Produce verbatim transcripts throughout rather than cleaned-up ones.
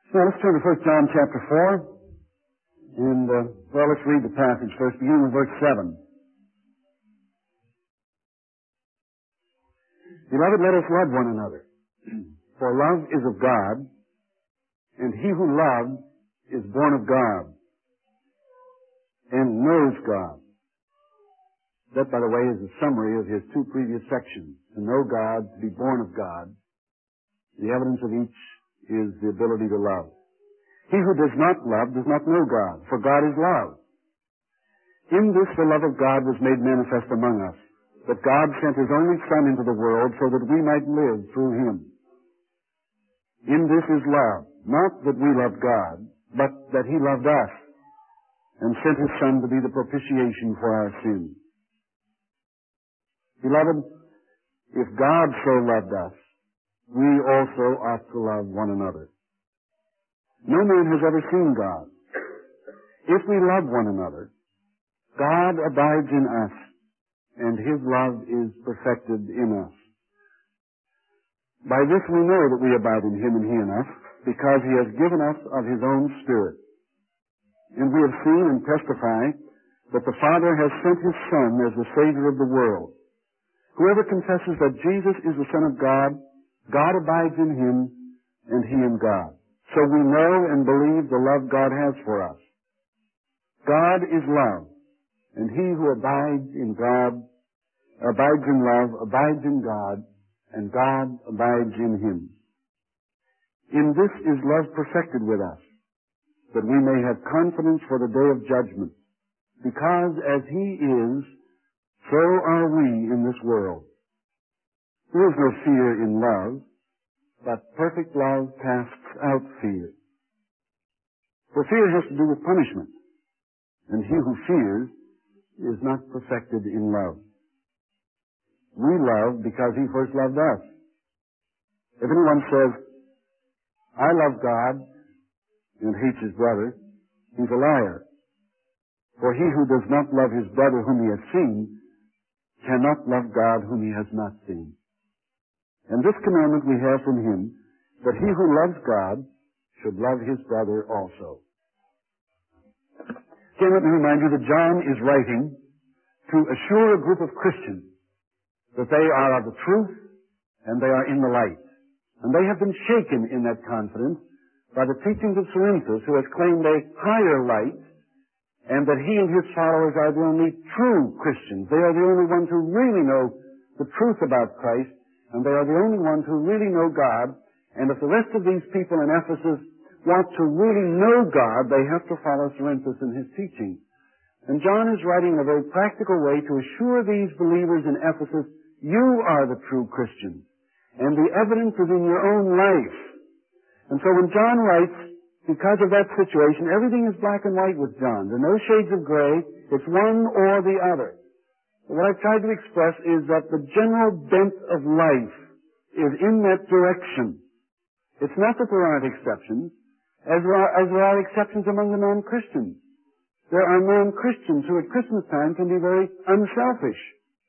So let's turn to First John chapter four, and, uh, well, let's read the passage first, beginning with verse seven. Beloved, let us love one another, for love is of God, and he who loves is born of God, and knows God. That, by the way, is a summary of his two previous sections. To know God, to be born of God. The evidence of each is the ability to love. He who does not love does not know God, for God is love. In this the love of God was made manifest among us, that God sent his only Son into the world so that we might live through him. In this is love, not that we loved God, but that he loved us, and sent his Son to be the propitiation for our sins. Beloved, if God so loved us, we also ought to love one another. No man has ever seen God. If we love one another, God abides in us, and his love is perfected in us. By this we know that we abide in him and he in us, because he has given us of his own Spirit. And we have seen and testify that the Father has sent his Son as the Savior of the world. Whoever confesses that Jesus is the Son of God, God abides in him, and he in God. So we know and believe the love God has for us. God is love, and he who abides in God, abides in love, abides in God, and God abides in him. In this is love perfected with us, that we may have confidence for the day of judgment, because as he is, so are we in this world. There is no fear in love, but perfect love casts out fear. For fear has to do with punishment, and he who fears is not perfected in love. We love because he first loved us. If anyone says, I love God, and hates his brother, he's a liar. For he who does not love his brother whom he has seen cannot love God whom he has not seen. And this commandment we have from him, that he who loves God should love his brother also. Again, let me remind you that John is writing to assure a group of Christians that they are of the truth and they are in the light. And they have been shaken in that confidence by the teachings of Cerinthus, who has claimed a higher light, and that he and his followers are the only true Christians. They are the only ones who really know the truth about Christ, and they are the only ones who really know God. And if the rest of these people in Ephesus want to really know God, they have to follow Cerinthus and his teaching. And John is writing in a very practical way to assure these believers in Ephesus, you are the true Christians, and the evidence is in your own life. And so when John writes, because of that situation, everything is black and white with John. There are no shades of gray. It's one or the other. What I've tried to express is that the general bent of life is in that direction. It's not that there aren't exceptions, as there are, as there are exceptions among the non-Christians. There are non-Christians who at Christmas time can be very unselfish.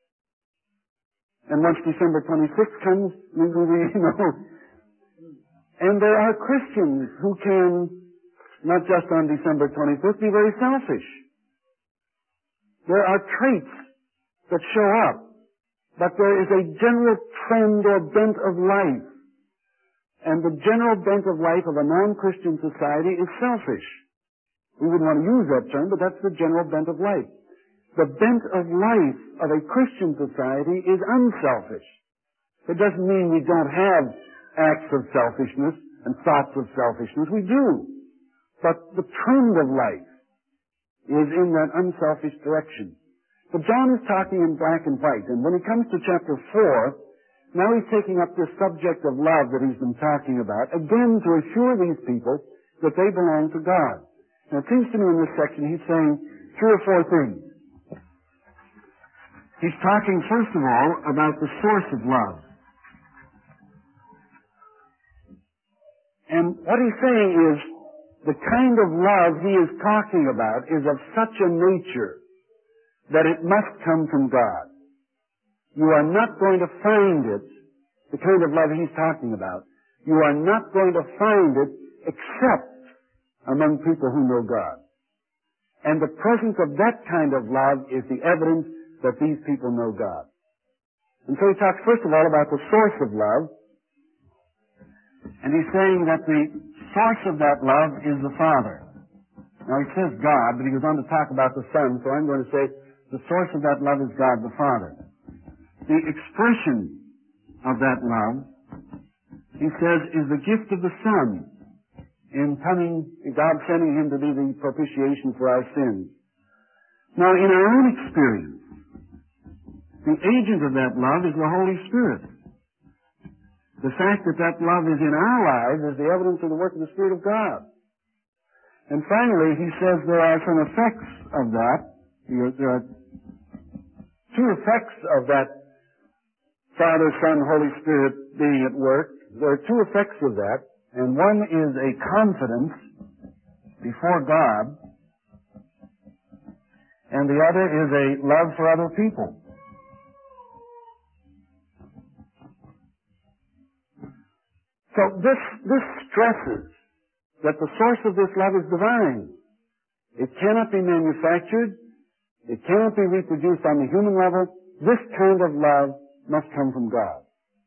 And once December twenty-sixth comes, we, we, you know, and there are Christians who can, not just on December twenty-fifth, be very selfish. There are traits that show up, but there is a general trend or bent of life. And the general bent of life of a non-Christian society is selfish. We wouldn't want to use that term, but that's the general bent of life. The bent of life of a Christian society is unselfish. It doesn't mean we don't have acts of selfishness and thoughts of selfishness. We do. But the trend of life is in that unselfish direction. But John is talking in black and white, and when he comes to chapter four, now he's taking up this subject of love that he's been talking about, again to assure these people that they belong to God. Now it seems to me in this section he's saying three or four things. He's talking, first of all, about the source of love. And what he's saying is the kind of love he is talking about is of such a nature that it must come from God. You are not going to find it, the kind of love he's talking about, you are not going to find it except among people who know God. And the presence of that kind of love is the evidence that these people know God. And so he talks first of all about the source of love. And he's saying that the source of that love is the Father. Now he says God, but he goes on to talk about the Son, so I'm going to say the source of that love is God the Father. The expression of that love, he says, is the gift of the Son in coming, God sending him to be the propitiation for our sins. Now in our own experience, the agent of that love is the Holy Spirit. The fact that that love is in our lives is the evidence of the work of the Spirit of God. And finally, he says there are some effects of that. There are two effects of that Father, Son, Holy Spirit being at work. There are two effects of that. And one is a confidence before God, and the other is a love for other people. So this, this stresses that the source of this love is divine. It cannot be manufactured. It cannot be reproduced on the human level. This kind of love must come from God.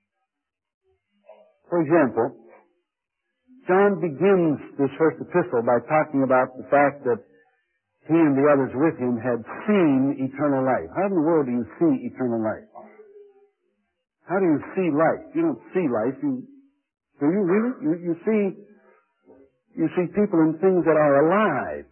For example, John begins this first epistle by talking about the fact that he and the others with him had seen eternal life. How in the world do you see eternal life? How do you see life? You don't see life. You, do you really? You, you see, you see people and things that are alive.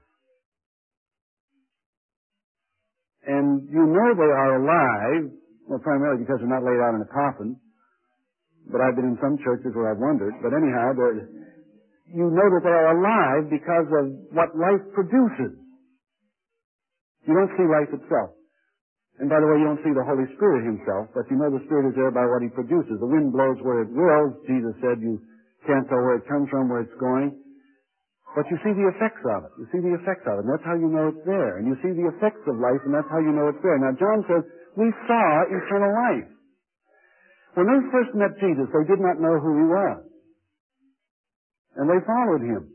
And you know they are alive, well, primarily because they're not laid out in a coffin. But I've been in some churches where I've wondered. But anyhow, you know that they are alive because of what life produces. You don't see life itself. And by the way, you don't see the Holy Spirit himself, but you know the Spirit is there by what he produces. The wind blows where it wills. Jesus said you can't tell where it comes from, where it's going. But you see the effects of it. You see the effects of it, and that's how you know it's there. And you see the effects of life, and that's how you know it's there. Now, John says, we saw eternal life. When they first met Jesus, they did not know who he was. And they followed him.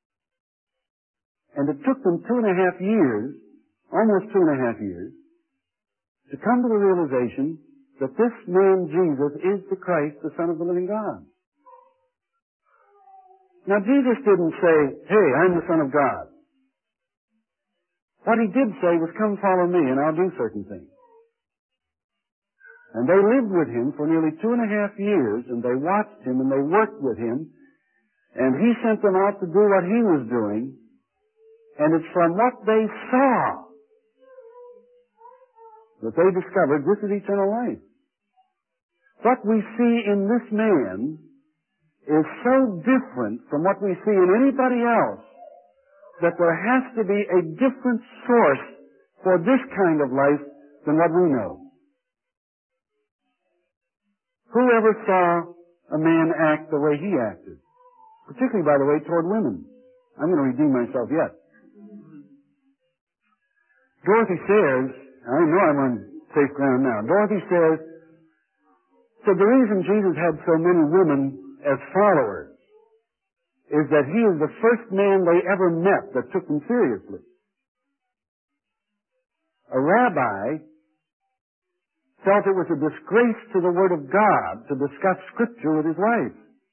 And it took them two and a half years, almost two and a half years, to come to the realization that this man, Jesus, is the Christ, the Son of the living God. Now, Jesus didn't say, hey, I'm the Son of God. What he did say was, come follow me and I'll do certain things. And they lived with him for nearly two and a half years, and they watched him and they worked with him, and he sent them out to do what he was doing, and it's from what they saw that they discovered this is eternal life. What we see in this man is so different from what we see in anybody else that there has to be a different source for this kind of life than what we know. Who ever saw a man act the way he acted? Particularly, by the way, toward women. I'm going to redeem myself yet. Dorothy Sayers, I know I'm on safe ground now. Dorothy Sayers said the reason Jesus had so many women as followers is that he is the first man they ever met that took them seriously. A rabbi felt it was a disgrace to the Word of God to discuss Scripture with his wife.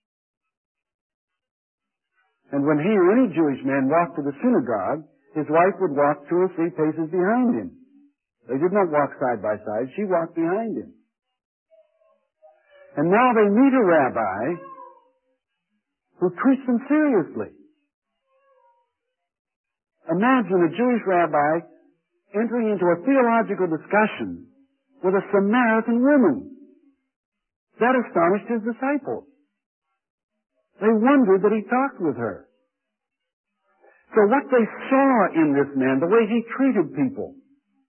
And when he or any Jewish man walked to the synagogue, his wife would walk two or three paces behind him. They did not walk side by side. She walked behind him. And now they meet a rabbi who treats them seriously. Imagine a Jewish rabbi entering into a theological discussion with a Samaritan woman. That astonished his disciples. They wondered that he talked with her. So what they saw in this man, the way he treated people,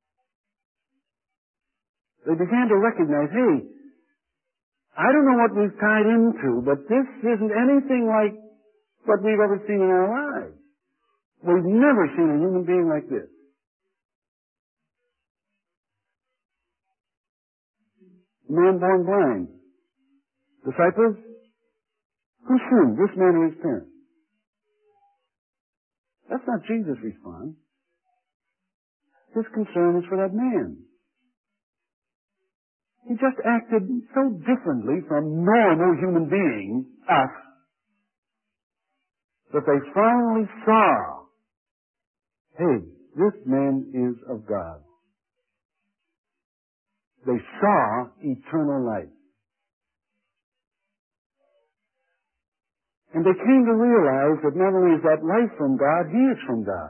they began to recognize, hey, I don't know what we've tied into, but this isn't anything like what we've ever seen in our lives. We've never seen a human being like this. Man born blind. Disciples, who sinned, this man or his parents? That's not Jesus' response. His concern is for that man. He just acted so differently from normal human beings, us, that they finally saw, hey, this man is of God. They saw eternal life. And they came to realize that not only is that life from God, he is from God.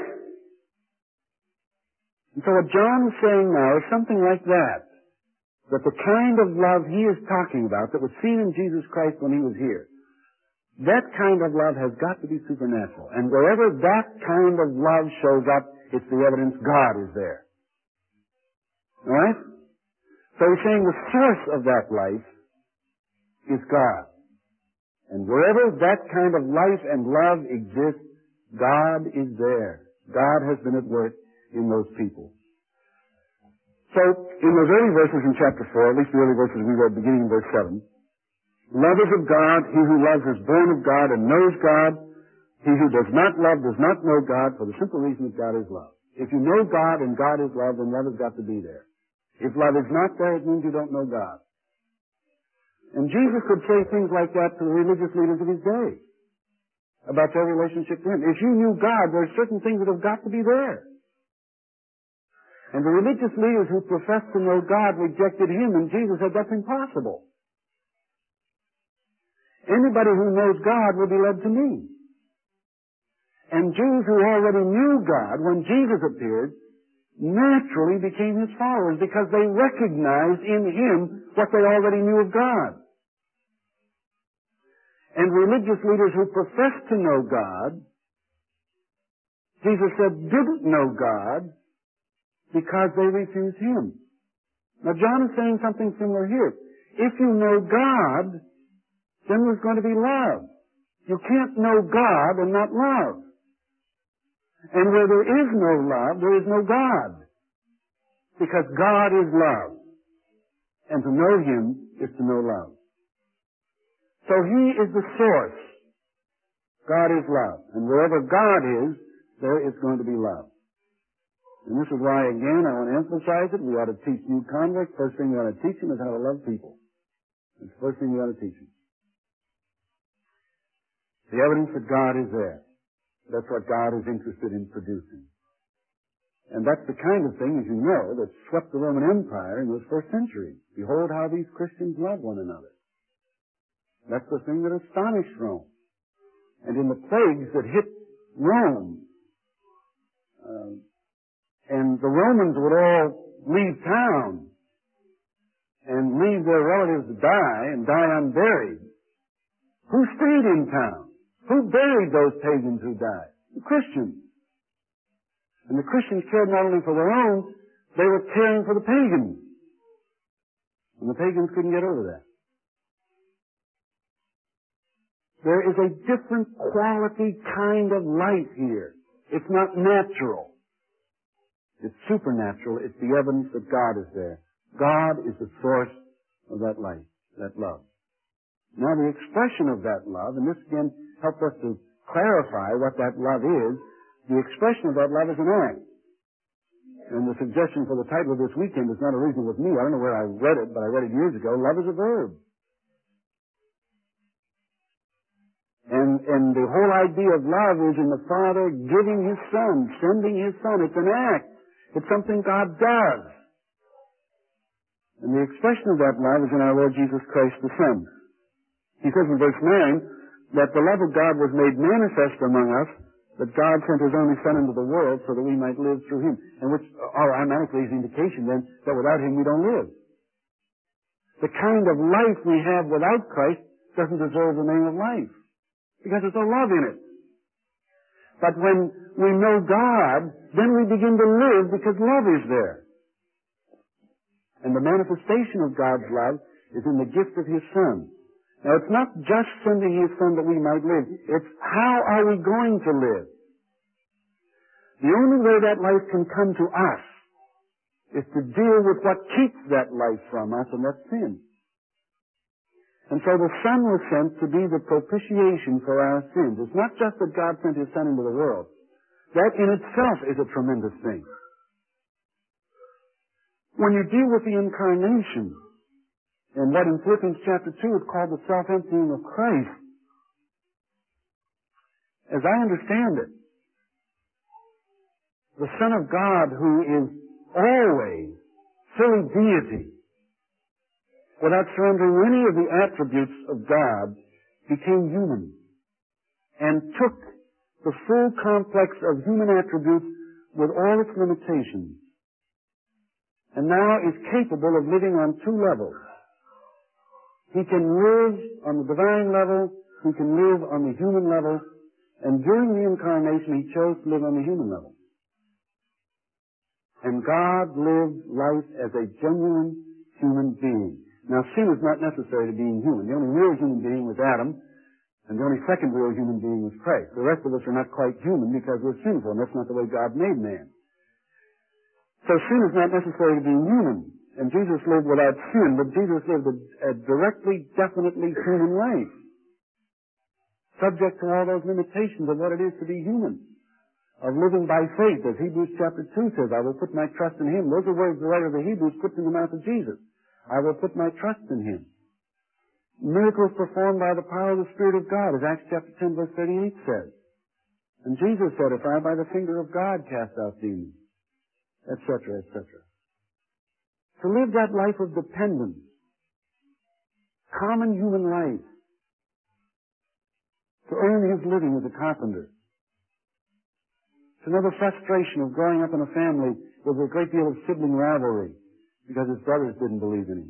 And so what John is saying now is something like that. That the kind of love he is talking about that was seen in Jesus Christ when he was here, that kind of love has got to be supernatural. And wherever that kind of love shows up, it's the evidence God is there. All right? So he's saying the source of that life is God. And wherever that kind of life and love exists, God is there. God has been at work in those people. So, in those early verses in chapter four, at least the early verses we read beginning in verse seven, love is of God, he who loves is born of God and knows God. He who does not love does not know God, for the simple reason that God is love. If you know God and God is love, then love has got to be there. If love is not there, it means you don't know God. And Jesus could say things like that to the religious leaders of his day about their relationship to him. If you knew God, there are certain things that have got to be there. And the religious leaders who professed to know God rejected him, and Jesus said that's impossible. Anybody who knows God will be led to me. And Jews who already knew God, when Jesus appeared, naturally became his followers because they recognized in him what they already knew of God. And religious leaders who professed to know God, Jesus said didn't know God because they refused him. Now John is saying something similar here. If you know God, then there's going to be love. You can't know God and not love. And where there is no love, there is no God. Because God is love. And to know him is to know love. So he is the source. God is love. And wherever God is, there is going to be love. And this is why, again, I want to emphasize it. We ought to teach new converts. First thing we ought to teach them is how to love people. That's the first thing we ought to teach them. The evidence that God is there. That's what God is interested in producing. And that's the kind of thing, as you know, that swept the Roman Empire in those first centuries. Behold how these Christians love one another. That's the thing that astonished Rome. And in the plagues that hit Rome, uh, and the Romans would all leave town and leave their relatives to die and die unburied. Who stayed in town? Who buried those pagans who died? The Christians. And the Christians cared not only for their own, they were caring for the pagans. And the pagans couldn't get over that. There is a different quality kind of life here. It's not natural. It's supernatural. It's the evidence that God is there. God is the source of that life, that love. Now the expression of that love, and this again helps us to clarify what that love is, the expression of that love is an act. And the suggestion for the title of this weekend is not original with me. I don't know where I read it, but I read it years ago. Love is a verb. And, and the whole idea of love is in the Father giving his Son, sending his Son. It's an act. It's something God does. And the expression of that love is in our Lord Jesus Christ the Son. He says in verse nine that the love of God was made manifest among us, that God sent his only Son into the world so that we might live through him. And which automatically is indication then that without him we don't live. The kind of life we have without Christ doesn't deserve the name of life. Because there's no love in it. But when we know God, then we begin to live because love is there. And the manifestation of God's love is in the gift of his Son. Now it's not just sending his Son that we might live. It's how are we going to live? The only way that life can come to us is to deal with what keeps that life from us, and that's sin. And so the Son was sent to be the propitiation for our sins. It's not just that God sent his Son into the world. That in itself is a tremendous thing. When you deal with the incarnation, and what in Philippians chapter two is called the self-emptying of Christ, as I understand it, the Son of God, who is always fully deity, without surrendering any of the attributes of God, became human and took the full complex of human attributes with all its limitations, and now is capable of living on two levels. He can live on the divine level, he can live on the human level, and during the incarnation he chose to live on the human level. And God lived life as a genuine human being. Now, sin is not necessary to being human. The only real human being was Adam, and the only second real human being was Christ. The rest of us are not quite human because we're sinful, and that's not the way God made man. So sin is not necessary to being human. And Jesus lived without sin, but Jesus lived a, a directly, definitely human life, subject to all those limitations of what it is to be human, of living by faith, as Hebrews chapter two says, I will put my trust in Him. Those are words the writer of the Hebrews puts in the mouth of Jesus. I will put my trust in Him. Miracles performed by the power of the Spirit of God, as Acts chapter ten verse thirty-eight says. And Jesus said, if I by the finger of God cast out demons, et cetera, et cetera. To live that life of dependence, common human life, to earn his living as a carpenter, to know the frustration of growing up in a family with a great deal of sibling rivalry because his brothers didn't believe in him.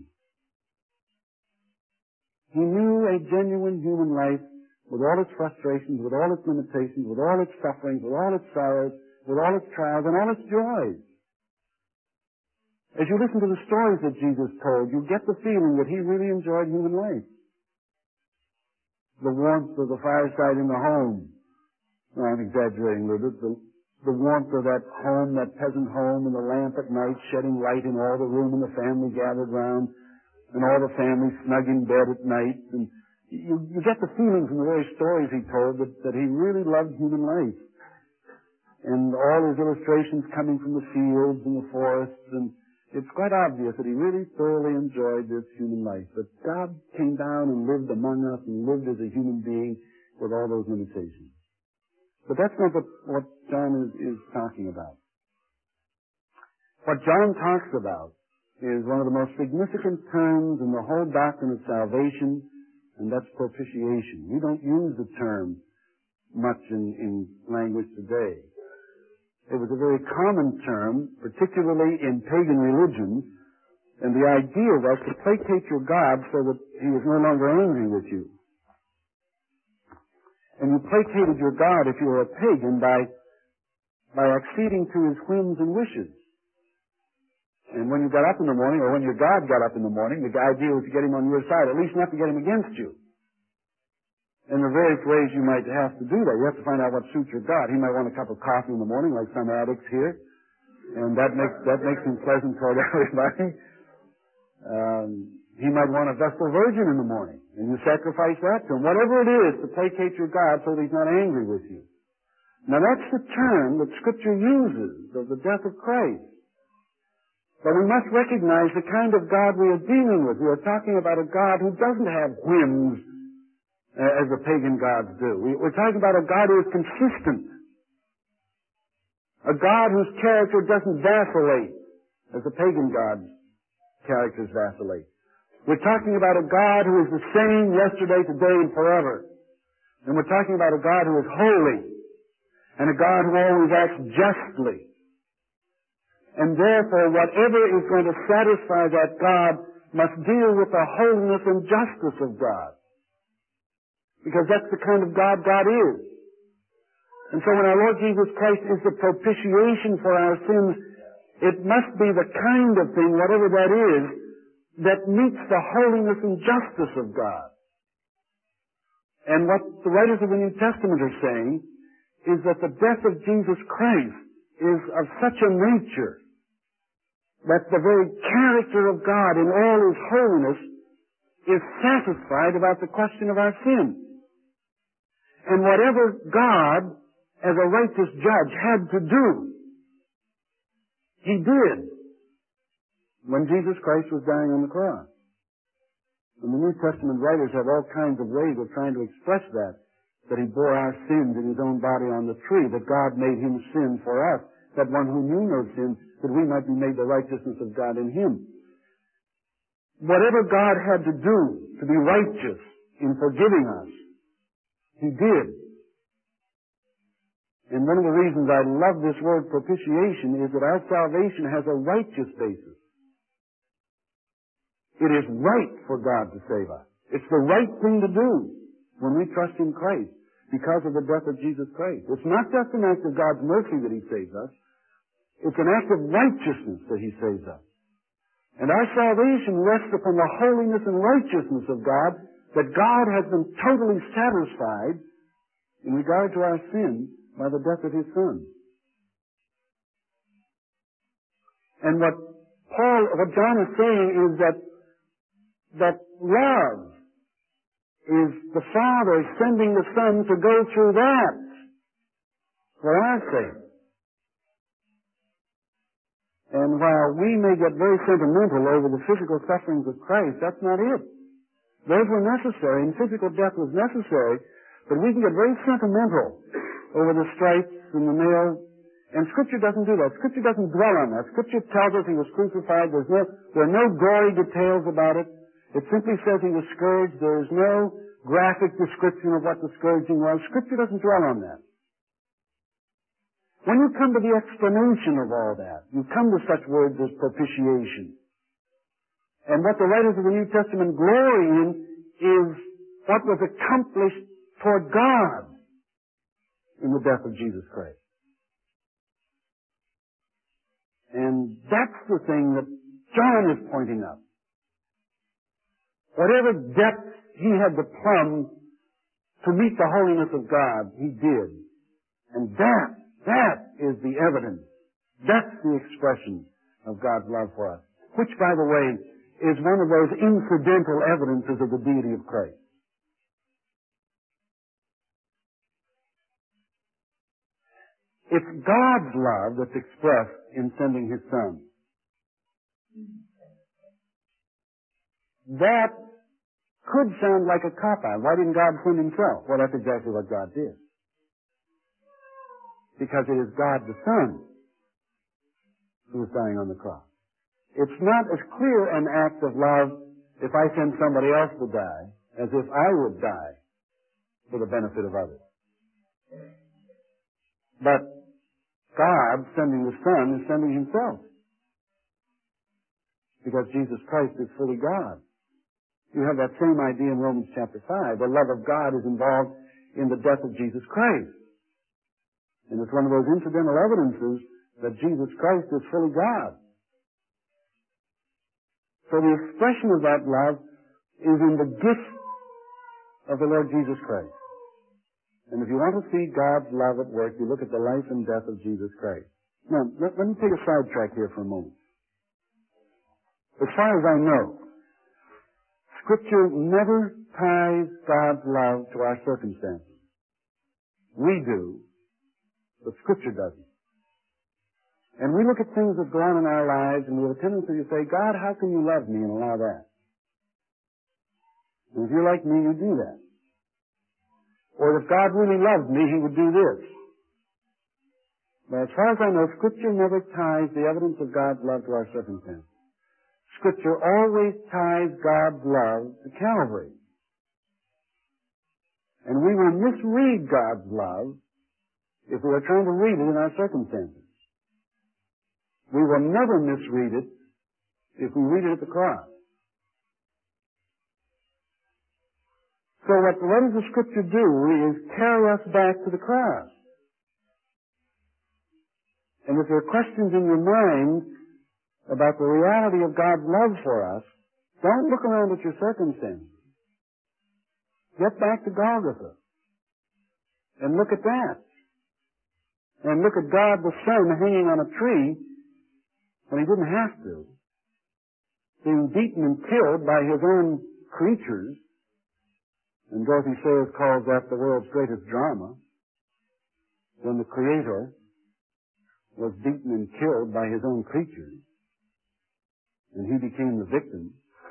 He knew a genuine human life with all its frustrations, with all its limitations, with all its sufferings, with all its sorrows, with all its trials, and all its joys. As you listen to the stories that Jesus told, you get the feeling that he really enjoyed human life. The warmth of the fireside in the home. No, I'm exaggerating a little bit. The, the warmth of that home, that peasant home, and the lamp at night shedding light in all the room and the family gathered round, and all the family snug in bed at night. And you, you get the feeling from the very stories he told that, that he really loved human life. And all his illustrations coming from the fields and the forests, and it's quite obvious that he really thoroughly enjoyed this human life. That God came down and lived among us and lived as a human being with all those limitations. But that's not what, what John is, is talking about. What John talks about is one of the most significant terms in the whole doctrine of salvation, and that's propitiation. We don't use the term much in, in language today. It was a very common term, particularly in pagan religions, and the idea was to placate your God so that he was no longer angry with you. And you placated your God, if you were a pagan, by, by acceding to his whims and wishes. And when you got up in the morning, or when your God got up in the morning, the idea was to get him on your side, at least not to get him against you. And there are various ways you might have to do that. You have to find out what suits your God. He might want a cup of coffee in the morning, like some addicts here, and that makes that makes him pleasant toward everybody. Um, he might want a Vestal Virgin in the morning, and you sacrifice that to him. Whatever it is to placate your God so that he's not angry with you. Now that's the term that Scripture uses of the death of Christ. But we must recognize the kind of God we are dealing with. We are talking about a God who doesn't have whims, Uh, as the pagan gods do. We, we're talking about a God who is consistent. A God whose character doesn't vacillate as the pagan gods' characters vacillate. We're talking about a God who is the same yesterday, today, and forever. And we're talking about a God who is holy and a God who always acts justly. And therefore, whatever is going to satisfy that God must deal with the holiness and justice of God. Because that's the kind of God God is. And so when our Lord Jesus Christ is the propitiation for our sins, it must be the kind of thing, whatever that is, that meets the holiness and justice of God. And what the writers of the New Testament are saying is that the death of Jesus Christ is of such a nature that the very character of God in all His holiness is satisfied about the question of our sin. And whatever God as a righteous judge, had to do. He did when Jesus Christ was dying on the cross. And the New Testament writers have all kinds of ways of trying to express that, that He bore our sins in His own body on the tree, that God made Him sin for us, that one who knew no sin, that we might be made the righteousness of God in Him. Whatever God had to do to be righteous in forgiving us, He did. And one of the reasons I love this word propitiation is that our salvation has a righteous basis. It is right for God to save us. It's the right thing to do when we trust in Christ because of the death of Jesus Christ. It's not just an act of God's mercy that He saves us. It's an act of righteousness that He saves us. And our salvation rests upon the holiness and righteousness of God, that God has been totally satisfied in regard to our sin by the death of His Son. And what Paul, what John is saying is that that love is the Father sending the Son to go through that for our sake. And while we may get very sentimental over the physical sufferings of Christ, that's not it. Those were necessary, and physical death was necessary, but we can get very sentimental over the stripes and the nails, and Scripture doesn't do that. Scripture doesn't dwell on that. Scripture tells us He was crucified. There's no, there are no gory details about it. It simply says He was scourged. There is no graphic description of what the scourging was. Scripture doesn't dwell on that. When you come to the explanation of all that, you come to such words as propitiation. And what the writers of the New Testament glory in is what was accomplished toward God in the death of Jesus Christ. And that's the thing that John is pointing out. Whatever depth he had to plumb to meet the holiness of God, he did. And that, that is the evidence. That's the expression of God's love for us. Which, by the way, is one of those incidental evidences of the deity of Christ. It's God's love that's expressed in sending His Son. That could sound like a cop-out. Why didn't God send Himself? Well, that's exactly what God did. Because it is God the Son who is dying on the cross. It's not as clear an act of love if I send somebody else to die as if I would die for the benefit of others. But God sending the Son is sending Himself. Because Jesus Christ is fully God. You have that same idea in Romans chapter five. The love of God is involved in the death of Jesus Christ. And it's one of those incidental evidences that Jesus Christ is fully God. So the expression of that love is in the gift of the Lord Jesus Christ. And if you want to see God's love at work, you look at the life and death of Jesus Christ. Now, let, let me take a sidetrack here for a moment. As far as I know, Scripture never ties God's love to our circumstances. We do, but Scripture doesn't. And we look at things that go on in our lives, and we have a tendency to say, God, how can you love me and allow that? And if you're like me, you do that. Or if God really loved me, He would do this. But as far as I know, Scripture never ties the evidence of God's love to our circumstances. Scripture always ties God's love to Calvary. And we will misread God's love if we are trying to read it in our circumstances. We will never misread it if we read it at the cross. So what the letters of Scripture do is carry us back to the cross. And if there are questions in your mind about the reality of God's love for us, don't look around at your circumstances. Get back to Golgotha and look at that. And look at God the Son hanging on a tree when He didn't have to, being beaten and killed by His own creatures. And Dorothy Sayers calls that the world's greatest drama. when the Creator was beaten and killed by His own creatures, and He became the victim,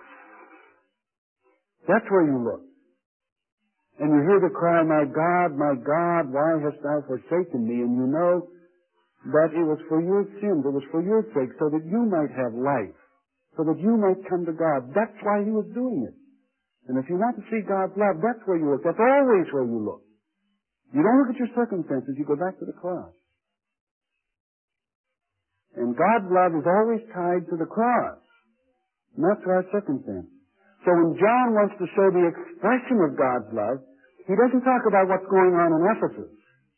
that's where you look. And you hear the cry, "My God, my God, why hast thou forsaken me?" And you know that it was for your sins, it was for your sake, so that you might have life, so that you might come to God. That's why He was doing it. And if you want to see God's love, that's where you look. That's always where you look. You don't look at your circumstances, you go back to the cross. And God's love is always tied to the cross, not to our circumstances. So when John wants to show the expression of God's love, he doesn't talk about what's going on in Ephesus.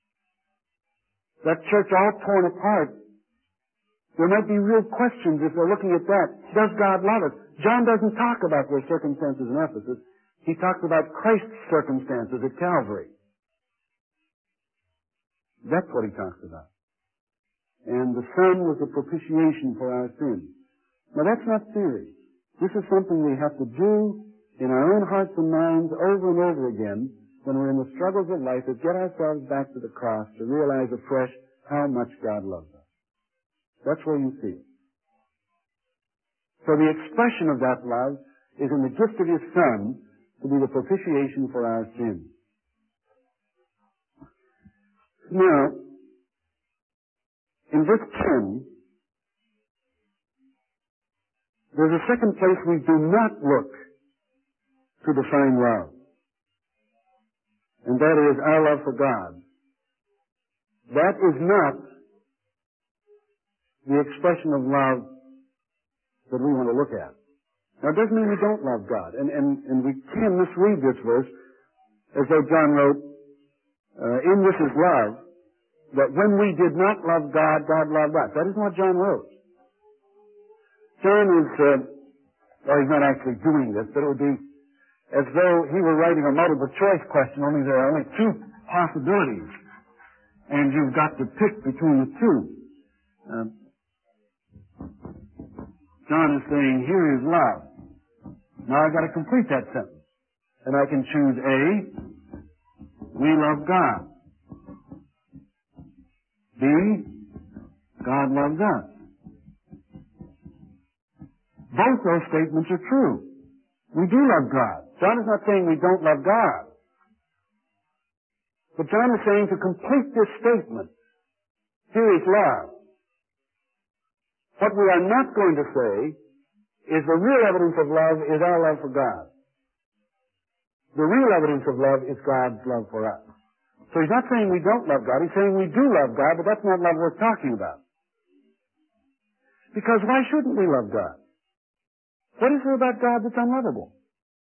That church all torn apart. There might be real questions if they're looking at that. Does God love us? John doesn't talk about their circumstances in Ephesus. He talks about Christ's circumstances at Calvary. That's what he talks about. And the Son was a propitiation for our sins. Now that's not theory. This is something we have to do in our own hearts and minds over and over again when we're in the struggles of life, is get ourselves back to the cross to realize afresh how much God loves us. That's where you see it. So the expression of that love is in the gift of His Son to be the propitiation for our sins. Now, in verse ten, there's a second place we do not look to define love. And that is our love for God. That is not the expression of love that we want to look at. Now, it doesn't mean we don't love God. And, and, and we can misread this verse as though John wrote, uh, in this is love, that when we did not love God, God loved us. That isn't what John wrote. John is, uh, well, he's not actually doing this, but it would be as though he were writing a multiple choice question, only there are only two possibilities, and you've got to pick between the two. Uh, John is saying, here is love. Now I've got to complete that sentence. And I can choose A, we love God. B, God loves us. Both those statements are true. We do love God. John is not saying we don't love God. But John is saying to complete this statement, here is love. What we are not going to say is the real evidence of love is our love for God. The real evidence of love is God's love for us. So he's not saying we don't love God. He's saying we do love God, but that's not love worth talking about. Because why shouldn't we love God? What is there about God that's unlovable?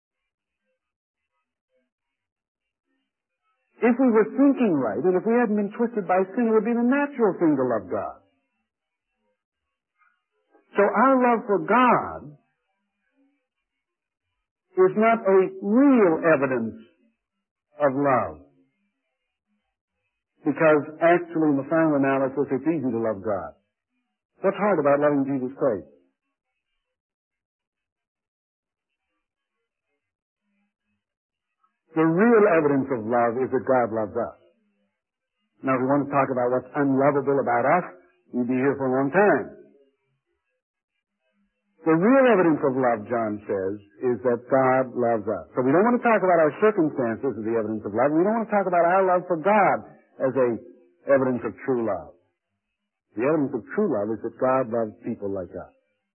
If we were thinking right, and if we hadn't been twisted by sin, it would be the natural thing to love God. So our love for God is not a real evidence of love. Because actually, in the final analysis, it's easy to love God. What's hard about loving Jesus Christ? The real evidence of love is that God loves us. Now, if we want to talk about what's unlovable about us, we'd be here for a long time. The real evidence of love, John says, is that God loves us. So we don't want to talk about our circumstances as the evidence of love. We don't want to talk about our love for God as a evidence of true love. The evidence of true love is that God loves people like us.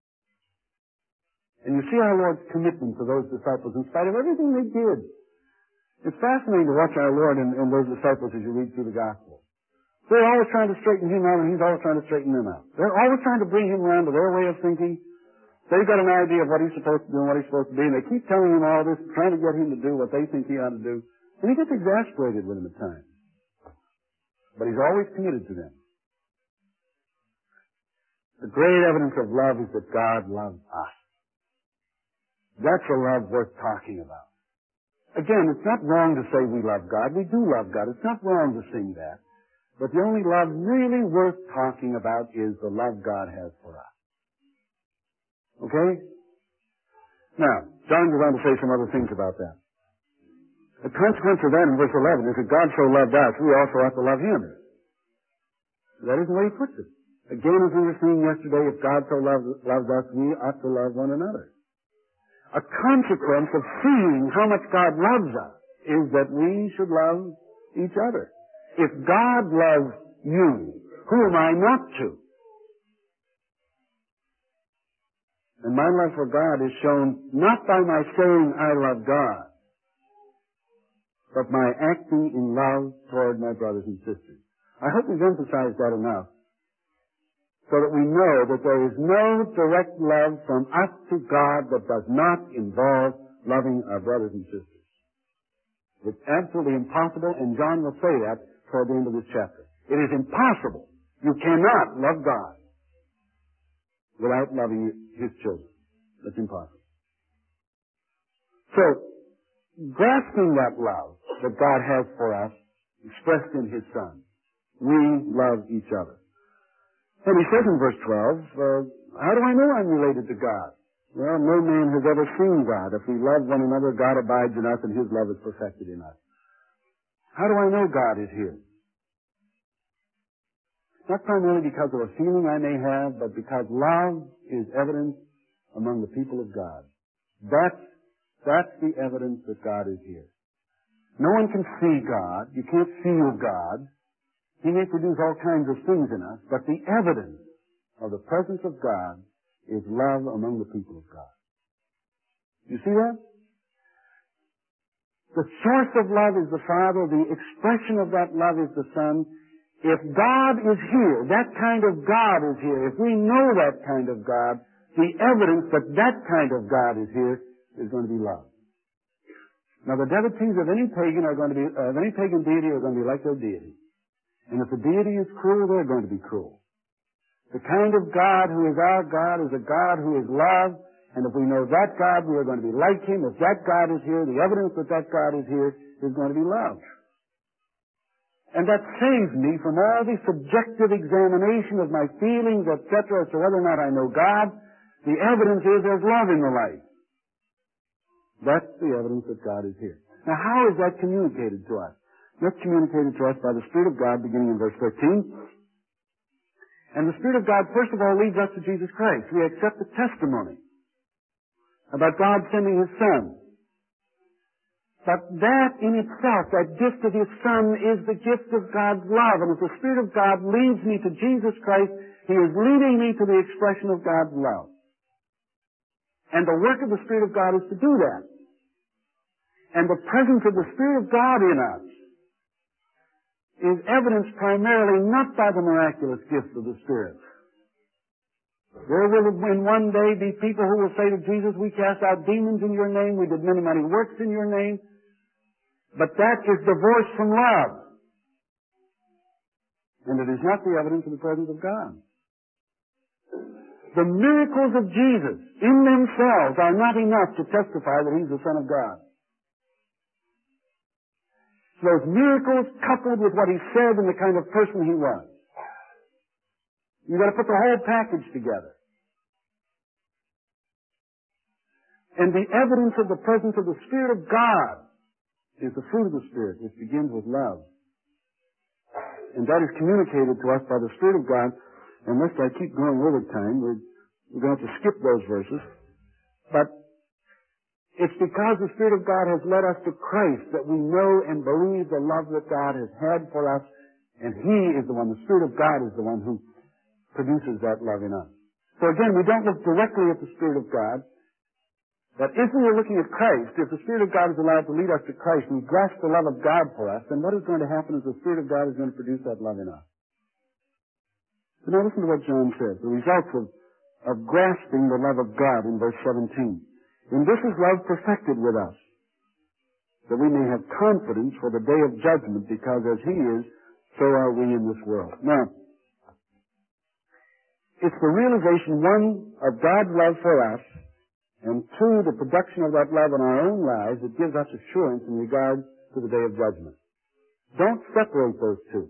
And you see our Lord's commitment to those disciples in spite of everything they did. It's fascinating to watch our Lord and, and those disciples as you read through the Gospel. They're always trying to straighten Him out, and He's always trying to straighten them out. They're always trying to bring Him around to their way of thinking. They've got an idea of what He's supposed to do and what He's supposed to be, and they keep telling Him all this, trying to get Him to do what they think He ought to do. And He gets exasperated with them at times. But He's always committed to them. The great evidence of love is that God loves us. That's a love worth talking about. Again, it's not wrong to say we love God. We do love God. It's not wrong to sing that. But the only love really worth talking about is the love God has for us. Okay? Now, John goes on to say some other things about that. The consequence of that in verse eleven is that God so loved us, we also ought to love Him. That isn't the way he puts it. Again, as we were seeing yesterday, if God so loves, loves us, we ought to love one another. A consequence of seeing how much God loves us is that we should love each other. If God loves you, who am I not to? And my love for God is shown not by my saying I love God, but my acting in love toward my brothers and sisters. I hope we've emphasized that enough so that we know that there is no direct love from us to God that does not involve loving our brothers and sisters. It's absolutely impossible, and John will say that toward the end of this chapter. It is impossible. You cannot love God without loving His children. That's impossible. So, grasping that love that God has for us, expressed in His Son, we love each other. And he says in verse twelve, uh, how do I know I'm related to God? Well, no man has ever seen God. If we love one another, God abides in us and His love is perfected in us. How do I know God is here? Not primarily because of a feeling I may have, but because love is evidence among the people of God. That's, that's the evidence that God is here. No one can see God. You can't feel God. He may produce all kinds of things in us, but the evidence of the presence of God is love among the people of God. You see that? The source of love is the Father. The expression of that love is the Son. If God is here, that kind of God is here, if we know that kind of God, the evidence that that kind of God is here is going to be love. Now, the devotees of any pagan are going to be, of any pagan deity are going to be like their deity. And if the deity is cruel, they're going to be cruel. The kind of God who is our God is a God who is love, and if we know that God, we are going to be like Him. If that God is here, the evidence that that God is here is going to be love. And that saves me from all the subjective examination of my feelings, et cetera, as to whether or not I know God. The evidence is there's love in the life. That's the evidence that God is here. Now, how is that communicated to us? That's communicated to us by the Spirit of God, beginning in verse thirteen. And the Spirit of God, first of all, leads us to Jesus Christ. We accept the testimony about God sending His Son. But that in itself, that gift of His Son, is the gift of God's love. And if the Spirit of God leads me to Jesus Christ, He is leading me to the expression of God's love. And the work of the Spirit of God is to do that. And the presence of the Spirit of God in us is evidenced primarily not by the miraculous gifts of the Spirit. There will in one day be people who will say to Jesus, we cast out demons in your name, we did many, many works in your name. But that is divorced from love. And it is not the evidence of the presence of God. The miracles of Jesus in themselves are not enough to testify that He's the Son of God. Those miracles coupled with what He said and the kind of person He was. You've got to put the whole package together. And the evidence of the presence of the Spirit of God is the fruit of the Spirit, which begins with love. And that is communicated to us by the Spirit of God. Unless I keep going over time, we're, we're going to have to skip those verses. But it's because the Spirit of God has led us to Christ that we know and believe the love that God has had for us, and He is the one, the Spirit of God is the one who produces that love in us. So again, we don't look directly at the Spirit of God, but if we are looking at Christ, if the Spirit of God is allowed to lead us to Christ and we grasp the love of God for us, then what is going to happen is the Spirit of God is going to produce that love in us. So now listen to what John says, the results of, of grasping the love of God in verse seventeen. And this is love perfected with us, that we may have confidence for the day of judgment, because as He is, so are we in this world. Now, it's the realization, one, of God's love for us, and two, the production of that love in our own lives that gives us assurance in regard to the day of judgment. Don't separate those two.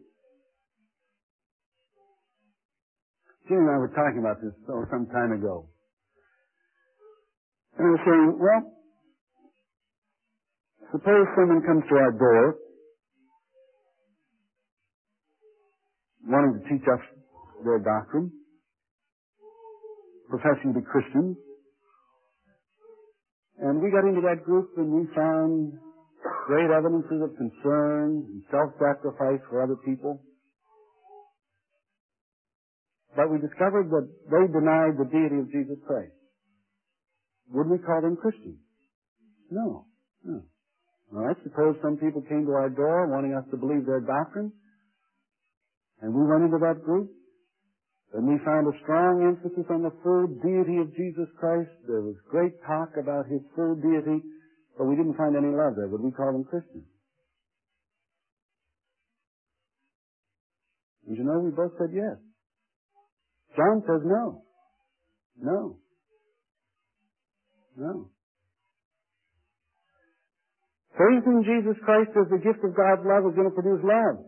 Jim and I were talking about this oh, some time ago. And I was saying, well, suppose someone comes to our door wanting to teach us their doctrine, professing to be Christians. And we got into that group and we found great evidences of concern and self-sacrifice for other people. But we discovered that they denied the deity of Jesus Christ. Would we call them Christians? No. No. All right, suppose some people came to our door wanting us to believe their doctrine, and we went into that group, and we found a strong emphasis on the full deity of Jesus Christ. There was great talk about His full deity, but we didn't find any love there. Would we call them Christians? And you know, we both said yes. John says no. No. No. Faith in Jesus Christ as the gift of God's love is going to produce love.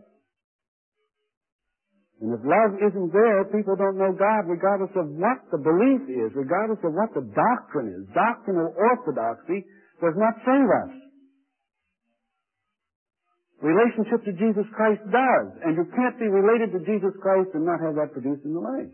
And if love isn't there, people don't know God regardless of what the belief is, regardless of what the doctrine is. Doctrinal orthodoxy does not save us. Relationship to Jesus Christ does. And you can't be related to Jesus Christ and not have that produced in the life.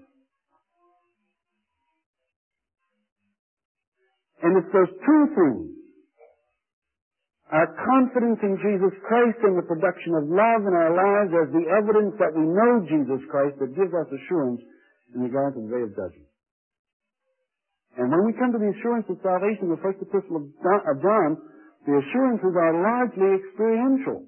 And it's those two things, our confidence in Jesus Christ and the production of love in our lives as the evidence that we know Jesus Christ, that gives us assurance in regard to the day of judgment. And when we come to the assurance of salvation, the first epistle of John, the assurances are largely experiential.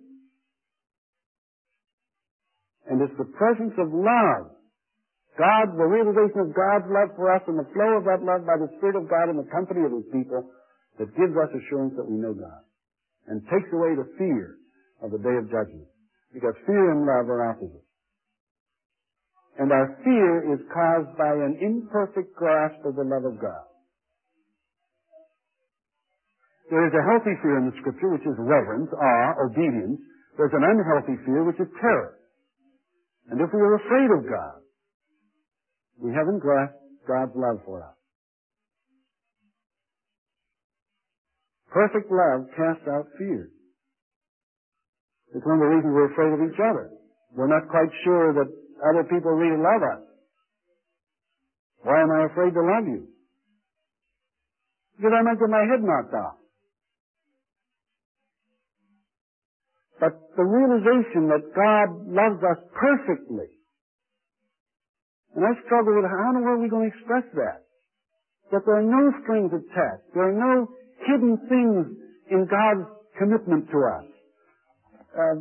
And it's the presence of love, God, the realization of God's love for us and the flow of that love by the Spirit of God in the company of His people, that gives us assurance that we know God and takes away the fear of the day of judgment. Because fear and love are opposites. And our fear is caused by an imperfect grasp of the love of God. There is a healthy fear in the Scripture, which is reverence, awe, obedience. There's an unhealthy fear, which is terror. And if we are afraid of God, we haven't grasped God's love for us. Perfect love casts out fear. It's one of the reasons we're afraid of each other. We're not quite sure that other people really love us. Why am I afraid to love you? Because I might get my head knocked off. But the realization that God loves us perfectly, and I struggle with how in the world are we going to express that? That there are no strings attached. There are no hidden things in God's commitment to us. Uh,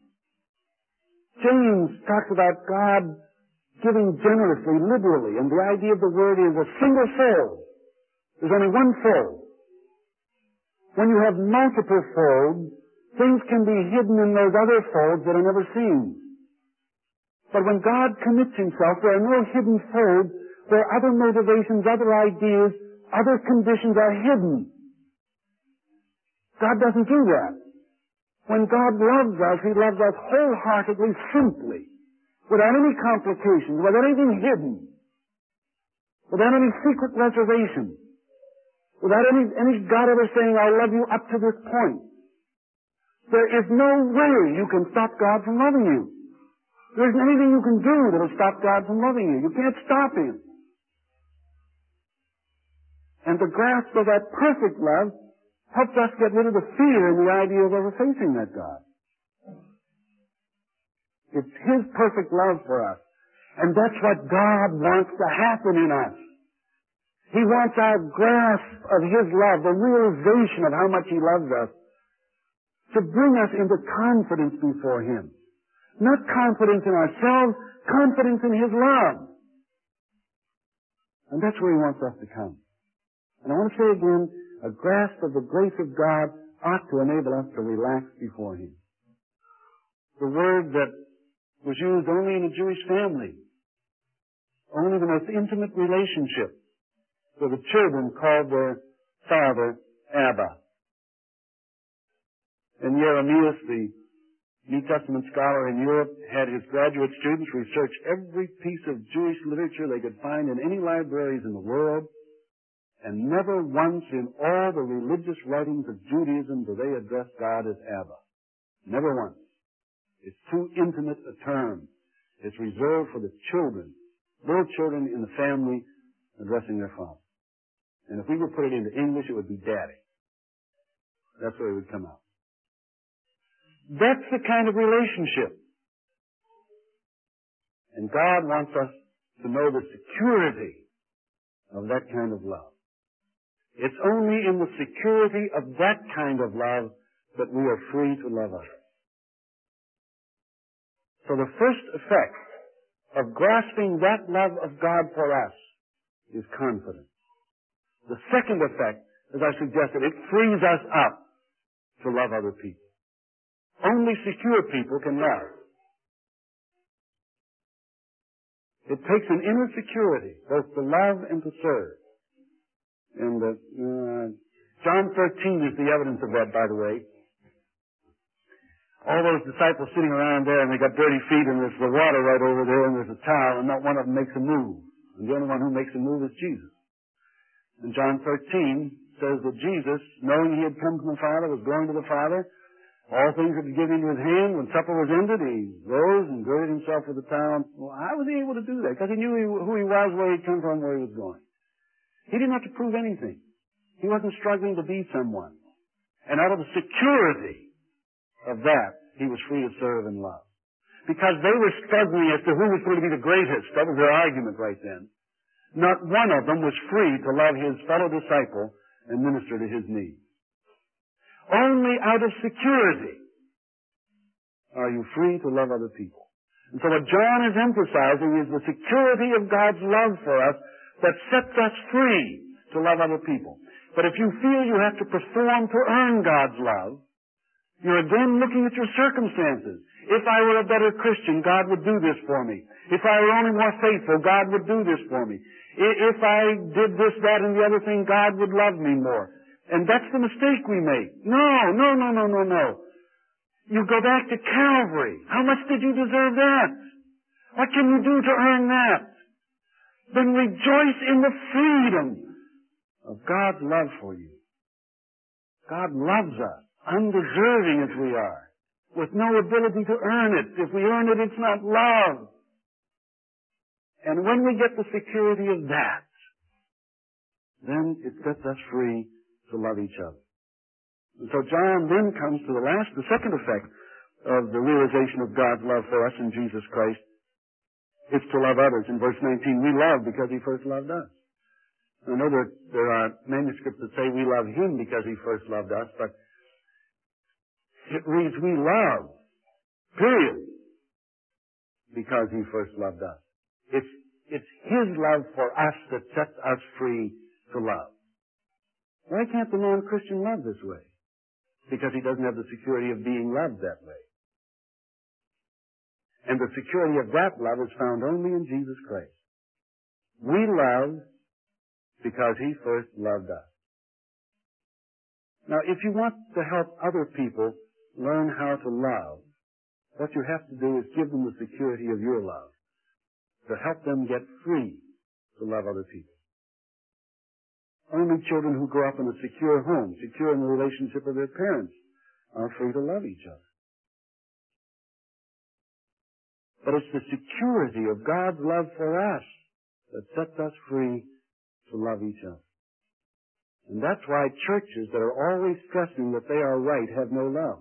James talks about God giving generously, liberally, and the idea of the word is a single fold. There's only one fold. When you have multiple folds, things can be hidden in those other folds that are never seen. But when God commits Himself, there are no hidden folds where other motivations, other ideas, other conditions are hidden. God doesn't do that. When God loves us, He loves us wholeheartedly, simply, without any complications, without anything hidden, without any secret reservation, without any, any God ever saying, I love you up to this point. There is no way you can stop God from loving you. There isn't anything you can do that will stop God from loving you. You can't stop Him. And the grasp of that perfect love helps us get rid of the fear and the idea of ever facing that God. It's His perfect love for us. And that's what God wants to happen in us. He wants our grasp of His love, the realization of how much He loves us, to bring us into confidence before Him. Not confidence in ourselves, confidence in His love. And that's where He wants us to come. And I want to say again, a grasp of the grace of God ought to enable us to relax before Him. The word that was used only in a Jewish family, only the most intimate relationship, so the children called their father Abba. And Jeremias, the New Testament scholar in Europe, had his graduate students research every piece of Jewish literature they could find in any libraries in the world, and never once in all the religious writings of Judaism do they address God as Abba. Never once. It's too intimate a term. It's reserved for the children, little children in the family addressing their father. And if we were to put it into English, it would be daddy. That's where it would come out. That's the kind of relationship. And God wants us to know the security of that kind of love. It's only in the security of that kind of love that we are free to love others. So the first effect of grasping that love of God for us is confidence. The second effect, as I suggested, it frees us up to love other people. Only secure people can love. It takes an inner security, both to love and to serve. And uh, uh, John thirteen is the evidence of that, by the way. All those disciples sitting around there, and they got dirty feet, and there's the water right over there, and there's a towel, and not one of them makes a move. And the only one who makes a move is Jesus. And John thirteen says that Jesus, knowing he had come from the Father, was going to the Father. All things had been given into his hand. When supper was ended, he rose and girded himself with a towel. Well, how was he able to do that? Because he knew who he was, where he'd come from, where he was going. He didn't have to prove anything. He wasn't struggling to be someone. And out of the security of that, he was free to serve and love. Because they were struggling as to who was going to be the greatest. That was their argument right then. Not one of them was free to love his fellow disciple and minister to his needs. Only out of security are you free to love other people. And so what John is emphasizing is the security of God's love for us that sets us free to love other people. But if you feel you have to perform to earn God's love, you're again looking at your circumstances. If I were a better Christian, God would do this for me. If I were only more faithful, God would do this for me. If I did this, that, and the other thing, God would love me more. And that's the mistake we make. No, no, no, no, no, no. You go back to Calvary. How much did you deserve that? What can you do to earn that? Then rejoice in the freedom of God's love for you. God loves us, undeserving as we are, with no ability to earn it. If we earn it, it's not love. And when we get the security of that, then it sets us free to love each other. And so John then comes to the last, the second effect of the realization of God's love for us in Jesus Christ. It's to love others. In verse nineteen, we love because he first loved us. I know that there are manuscripts that say we love him because he first loved us, but it reads we love, period, because he first loved us. It's, it's his love for us that sets us free to love. Why can't the non-Christian love this way? Because he doesn't have the security of being loved that way. And the security of that love is found only in Jesus Christ. We love because he first loved us. Now, if you want to help other people learn how to love, what you have to do is give them the security of your love, to help them get free to love other people. Only children who grow up in a secure home, secure in the relationship of their parents, are free to love each other. But it's the security of God's love for us that sets us free to love each other. And that's why churches that are always stressing that they are right have no love.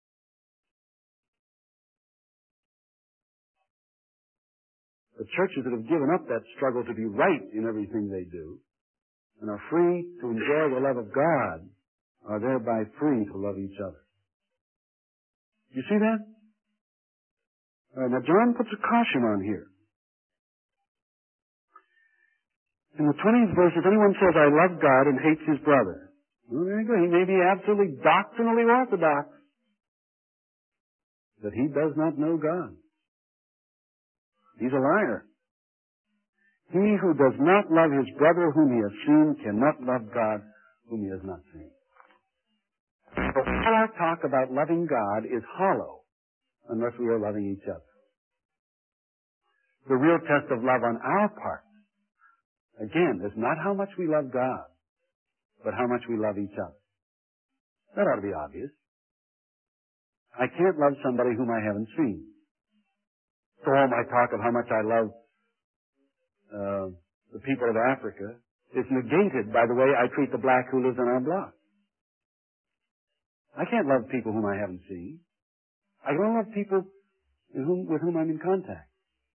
The churches that have given up that struggle to be right in everything they do and are free to enjoy the love of God are thereby free to love each other. You see that? All right, now John puts a caution on here. In the twentieth verse, if anyone says, I love God and hates his brother, well, there you go. He may be absolutely doctrinally orthodox, but he does not know God. He's a liar. He who does not love his brother whom he has seen cannot love God whom he has not seen. So all our talk about loving God is hollow unless we are loving each other. The real test of love on our part, again, is not how much we love God, but how much we love each other. That ought to be obvious. I can't love somebody whom I haven't seen. So all my talk of how much I love uh, the people of Africa is negated by the way I treat the black who lives on our block. I can't love people whom I haven't seen. I can only love people with whom, with whom I'm in contact.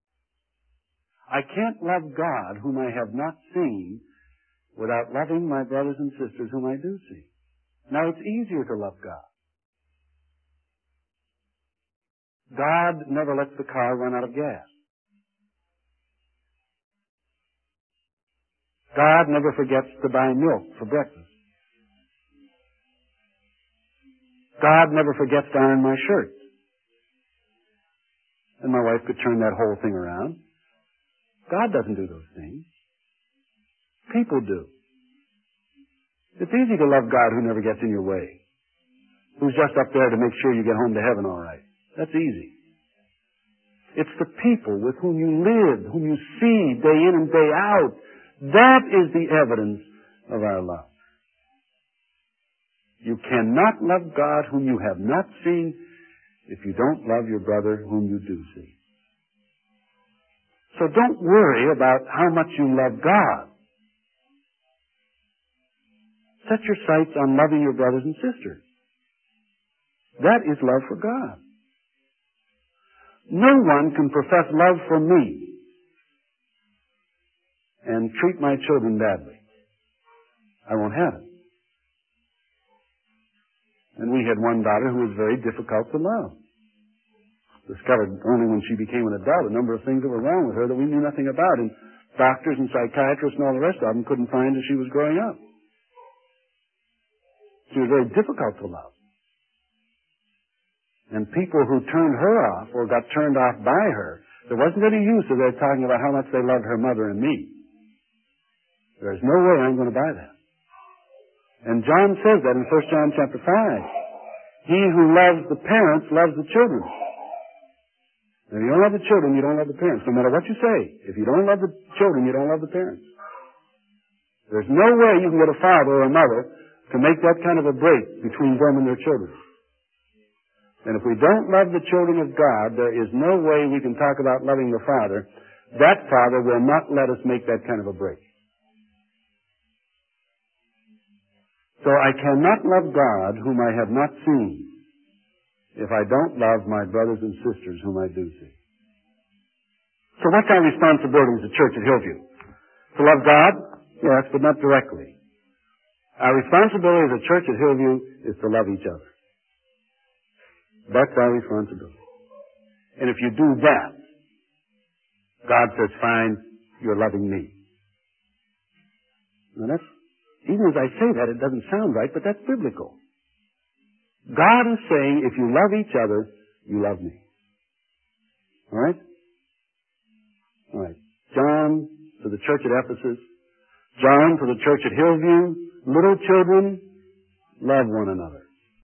I can't love God whom I have not seen without loving my brothers and sisters whom I do see. Now, it's easier to love God. God never lets the car run out of gas. God never forgets to buy milk for breakfast. God never forgets to iron my shirt. And my wife could turn that whole thing around. God doesn't do those things. People do. It's easy to love God who never gets in your way, who's just up there to make sure you get home to heaven all right. That's easy. It's the people with whom you live, whom you see day in and day out. That is the evidence of our love. You cannot love God whom you have not seen if you don't love your brother whom you do see. So don't worry about how much you love God. Set your sights on loving your brothers and sisters. That is love for God. No one can profess love for me and treat my children badly. I won't have it. And we had one daughter who was very difficult to love. Discovered only when she became an adult a number of things that were wrong with her that we knew nothing about. And doctors and psychiatrists and all the rest of them couldn't find as she was growing up. She was very difficult to love. And people who turned her off or got turned off by her, there wasn't any use of their talking about how much they loved her mother and me. There's no way I'm going to buy that. And John says that in First John chapter five. He who loves the parents loves the children. If you don't love the children, you don't love the parents. No matter what you say, if you don't love the children, you don't love the parents. There's no way you can get a father or a mother to make that kind of a break between them and their children. And if we don't love the children of God, there is no way we can talk about loving the Father. That Father will not let us make that kind of a break. So I cannot love God whom I have not seen if I don't love my brothers and sisters whom I do see. So what's our responsibility as a church at Hillview? To love God? Yes, but not directly. Our responsibility as a church at Hillview is to love each other. That's our responsibility. And if you do that, God says, fine, you're loving me. Now that's, even as I say that, it doesn't sound right, but that's biblical. God is saying, if you love each other, you love me. All right? All right. John to the church at Ephesus. John to the church at Hillview. Little children, love one another.